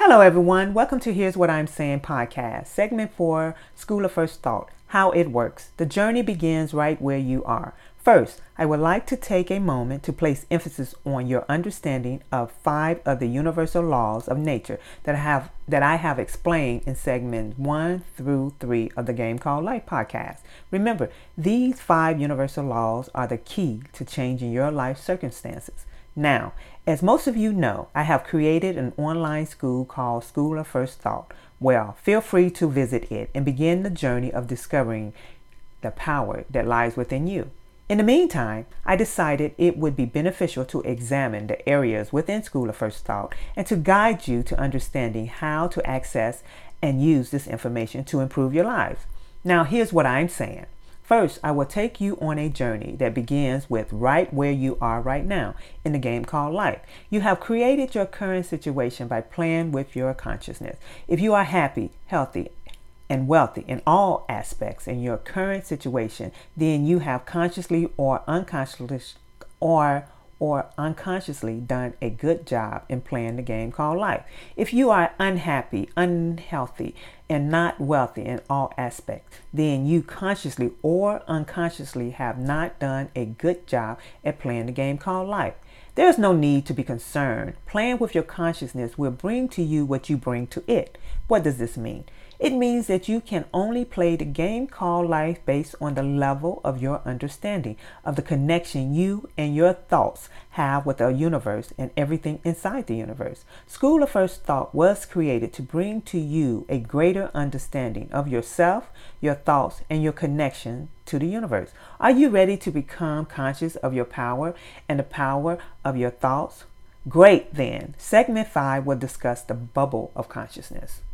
Hello, everyone. Welcome to Here's What I'm Saying podcast, segment 4, School of First Thought, how it works. The journey begins right where you are. First, I would like to take a moment to place emphasis on your understanding of 5 of the universal laws of nature that I have explained in segments 1 through 3 of the Game Called Life podcast. Remember, these 5 universal laws are the key to changing your life circumstances. Now, as most of you know, I have created an online school called School of First Thought. Well, feel free to visit it and begin the journey of discovering the power that lies within you. In the meantime, I decided it would be beneficial to examine the areas within School of First Thought and to guide you to understanding how to access and use this information to improve your lives. Now, here's what I'm saying. First, I will take you on a journey that begins with right where you are right now in the game called life. You have created your current situation by playing with your consciousness. If you are happy, healthy, and wealthy in all aspects in your current situation, then you have consciously or unconsciously done a good job in playing the game called life. If you are unhappy, unhealthy, and not wealthy in all aspects, then you consciously or unconsciously have not done a good job at playing the game called life. There's no need to be concerned. Playing with your consciousness will bring to you what you bring to it. What does this mean? It means that you can only play the game called life based on the level of your understanding of the connection you and your thoughts have with the universe and everything inside the universe. School of First Thought was created to bring to you a greater understanding of yourself, your thoughts, and your connection to the universe. Are you ready to become conscious of your power and the power of your thoughts? Great, then. Segment 5 will discuss the bubble of consciousness.